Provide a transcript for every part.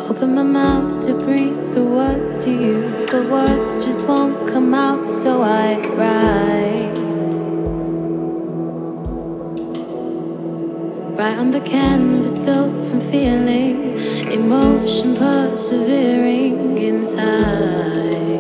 Open my mouth to breathe the words to you, but words just won't come out, so I write. Write on the canvas built from feeling, emotion persevering inside.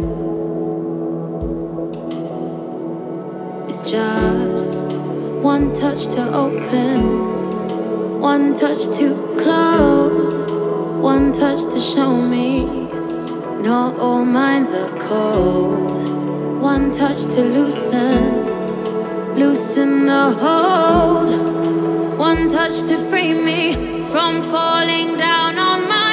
It's just one touch to open, one touch to close, one touch to show me not all minds are cold. One touch to loosen the hold. One touch to free me from falling down on my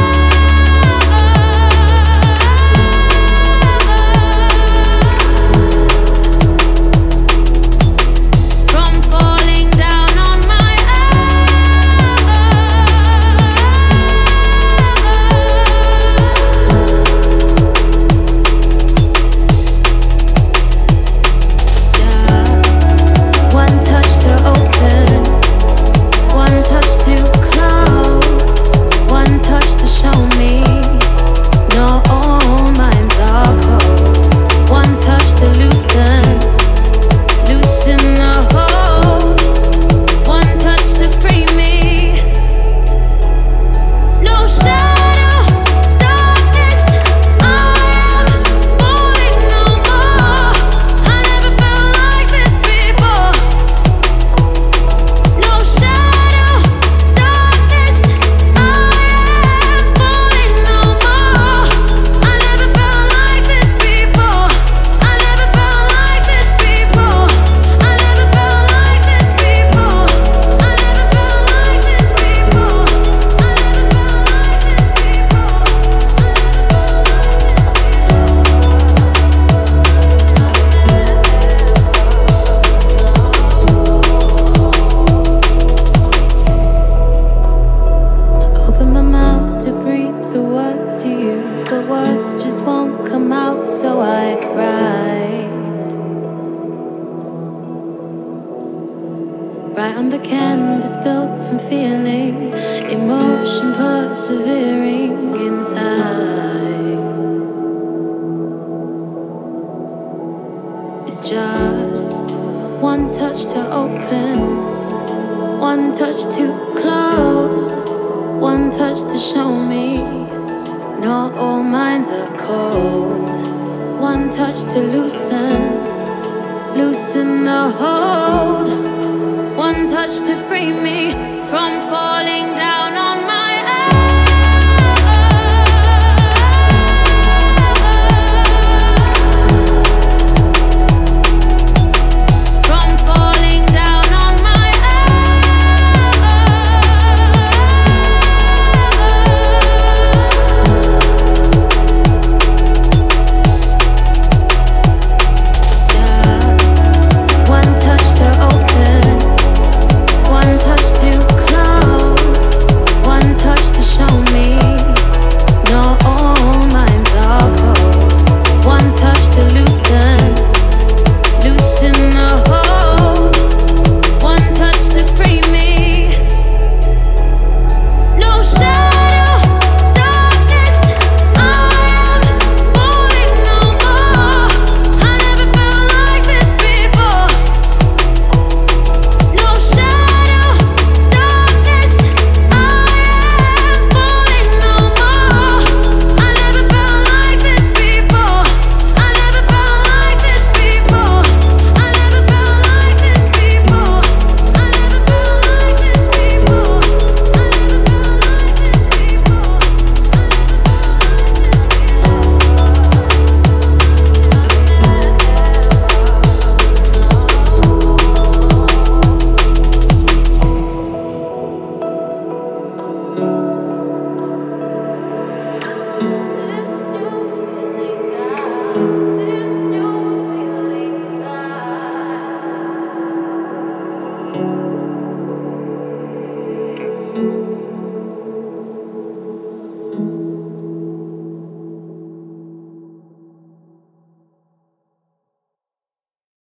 right on the canvas built from feeling, emotion persevering inside. It's just one touch to open, one touch to close, one touch to show me not all minds are cold. One touch to loosen the hold. One touch to free me from falling down on my